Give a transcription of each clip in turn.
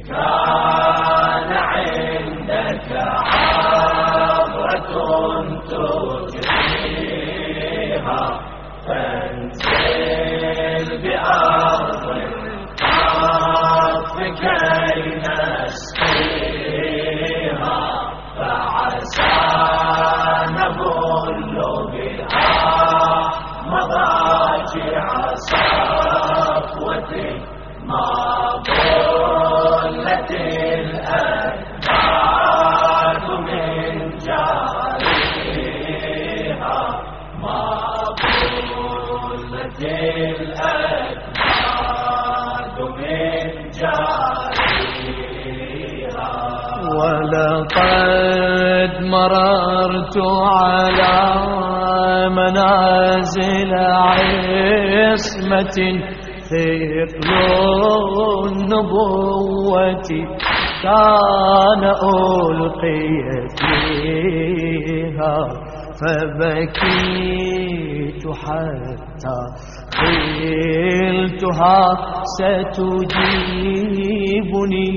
كان عندك عبرة تجريها فانزل بأرض الحق كي نسقيها فعسى نبل بها مضاجع صفوة ما بلت الأكباد من جارها ما بلت الأكباد من جارها. ولقد مررت على منازل عصمة ثقل النبوة كان ألقي فيها فبكيت حتى قلتها ستجيبني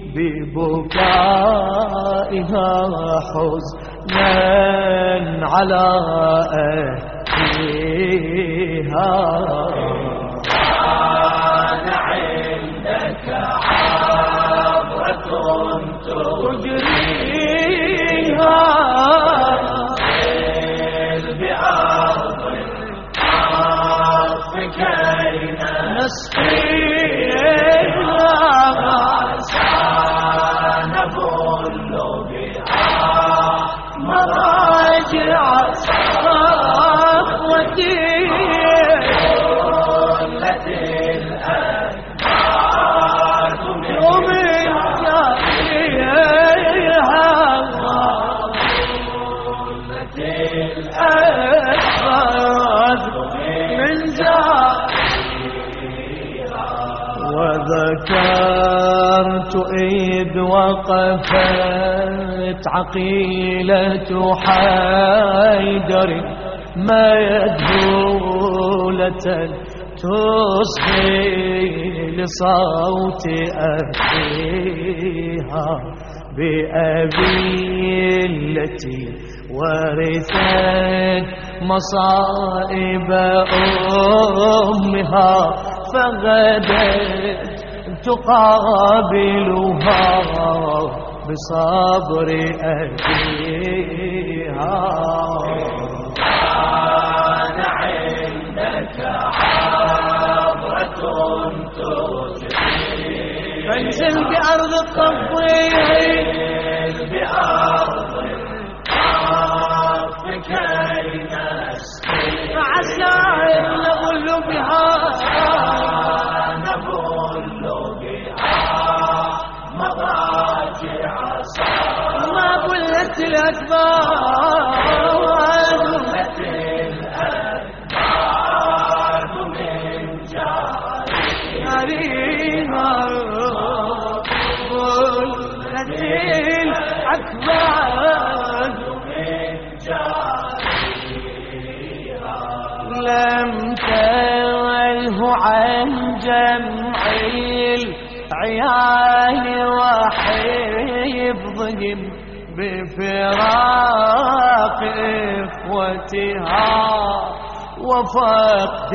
ببكائها حزنا على أهلها. كان عندك عبرة تجريها بأرض الحق كي نسقيها نبل بها مراجع صفوتي بلت الأكباد من جارها بلت الأكباد من جارها. وذكرت إذ وقفت عقيلة حيدر ما يدهولة تصغي لصوت أخيها بأبي التي ورثت مصائب أمها فغدت تقابلها بصبر أبيها. كان عندك عبرة تجريها فانزل بأرض الطفيل بأرض الحق كي نسقيها فعسى نبل بها مضاجع صفوة ما بلت الأكباد من جارها بلت الأكباد من جارها. لم تله عن جمعي عيال وحفظهم بفراق إخوتها وفقد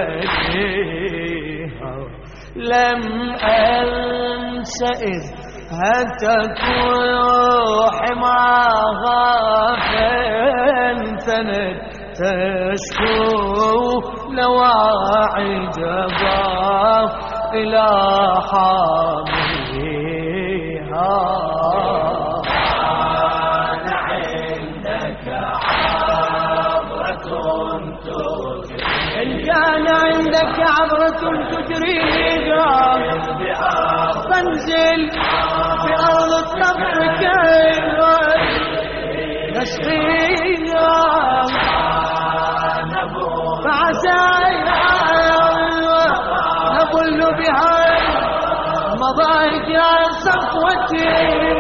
بنيها. لم أنس إذ هتت روحي معها فانثنت تشكو لواعي جباه إلى حاميها. كان عندك عبرة تجريها إن كان عندك عبرة تجريها فانزل بأرض الطبع كي نسقيها فعسى نبل بها مضاجع صفوتي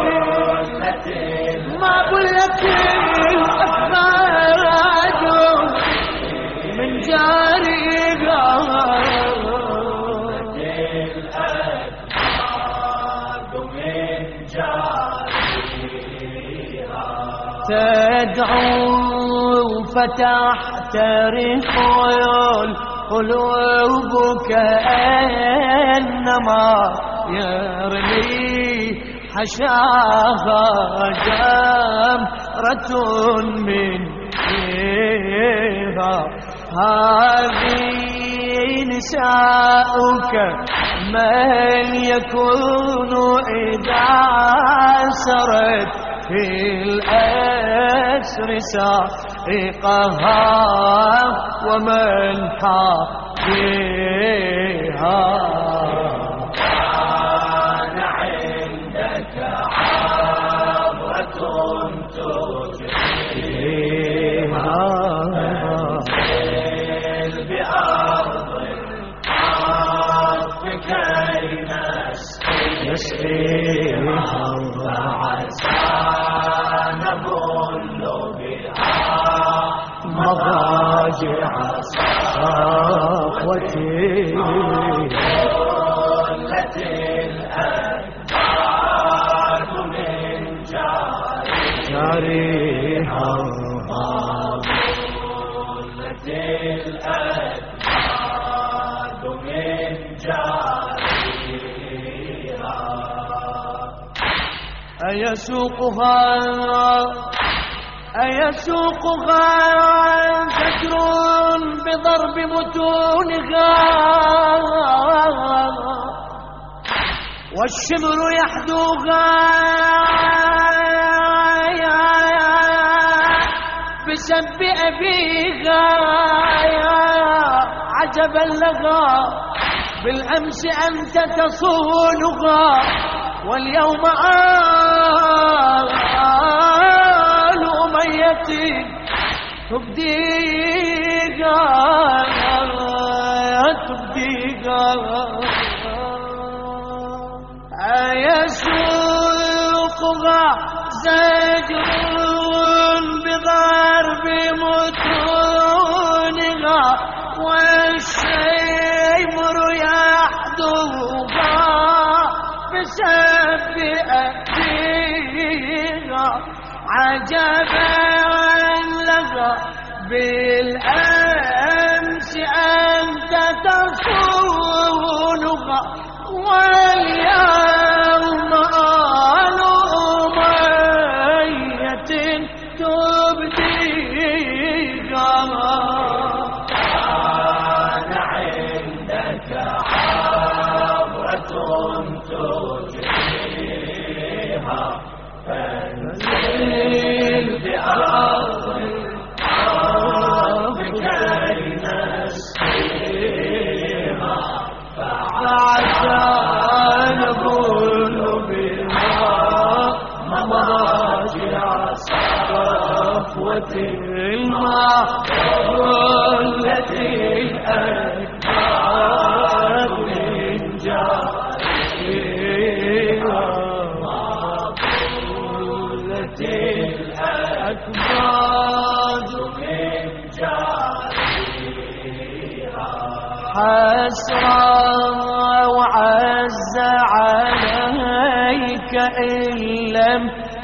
ما بلت الأكباد من جارها تدعو فتحترق القلوب كأنما يرمي حشاها جمرة من فيها. هذه نساؤك من يكون إذا سرت في الأسر سائقها ومن حافيها. كان عندك عبرة تجريها تنزل بأرض الحق كي نسقيها فعسى نبل بها مضاجع صفوتي التي الأجداد من جاريها التي الأجداد من جاريها. أيسوقها فكر بضرب متونها والشمر يحدوها بسب أبيها. عجبا لها بالأمس أنت تصونها واليوم آل أمية تبديها أيسوقها زجر بضرب متونها والشيمر يحدوها بسب أبيها. عجبا لها بالأمس أنت تصونها واليوم آل أمية تبديها. كان عندك عبرة تجريها فانزل بأرض الحق كي نسقيها فعسى نبل بها مضاجع صفوة الماء التي الأجداد من جاريها التي الأجداد من جاريها. حسرا وعز عليك إن لم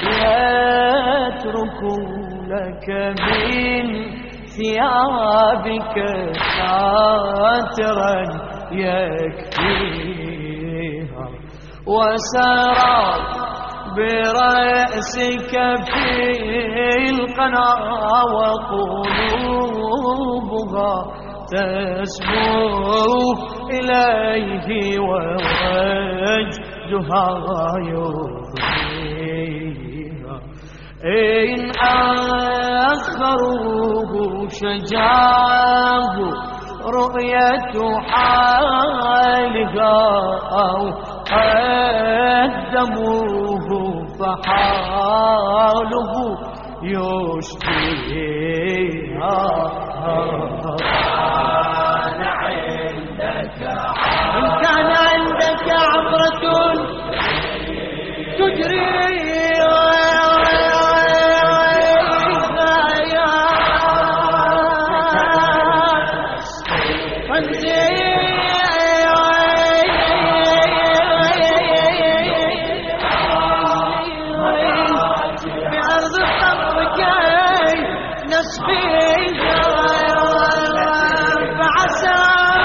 يتركوا لك من ثيابك ساترا يكفيها وسرى برأسك في القنا وقلوبها تسمو إليه ووجدها يرضيها. إن آخروه شجاه رؤية حالها أو قدموه فحاله يشفيها. إن كان عندك عبرة تجري بأرض الطرف فعسى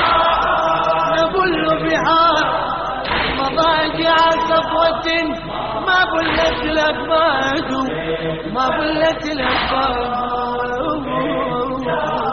نبل بها مضاجع صفوة ما بلت الأكباد ما بلت الأكباد